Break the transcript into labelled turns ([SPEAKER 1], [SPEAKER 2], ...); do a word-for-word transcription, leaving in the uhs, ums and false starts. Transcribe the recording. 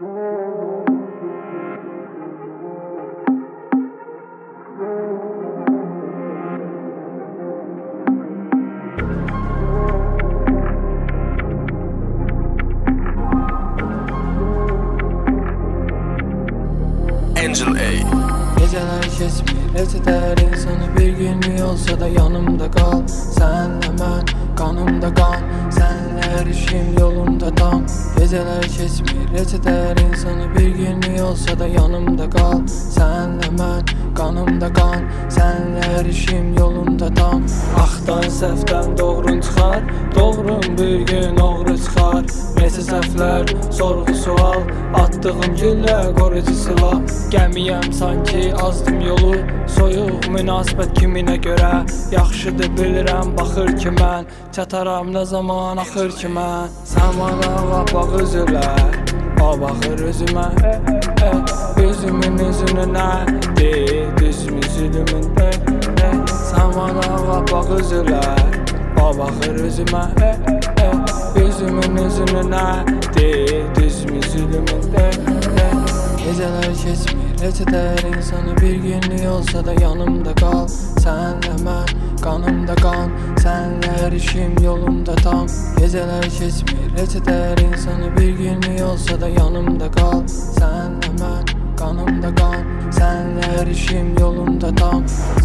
[SPEAKER 1] Angel A.
[SPEAKER 2] Geceler kesmir eteder insanı, bir günlük olsa da yanımda kal. Senle ben kanımda kan, senle her işim yolunda tam. Geceler kesmir eteder insanı, bir günlük olsa da yanımda kal. Senle ben kanımda kan, senle her işim yolunda tam. Axdan səhvdən doğrun çıxar, doğrun bir gün oğru çıxar. Neçə səhvlər, sorğu sual, attığım güllə qorucu silah. Gəmiyəm sanki azdım yolu, soyuq münasibət kiminə görə. Yaxşıdır bilirəm baxır ki mən, çataram nə zaman axır ki mən. Sən bana bax üzülər, o baxır üzümə, e, e, üzümün üzünü nədir, düzmü zülümün e, e. Sən bana bax üzülər, o baxır üzümə, e, e, üzümün üzünü nədir, düzmü zülümün e, e. Geceler kesmir eteder insanı, bir günlük olsa da yanımda kal. Senle ben kanımda kan, senle her işim yolunda tam. Geceler kesmir eteder insanı, bir günlük olsa da yanımda kal. Senle ben kanımda kan, senle her işim yolunda tam.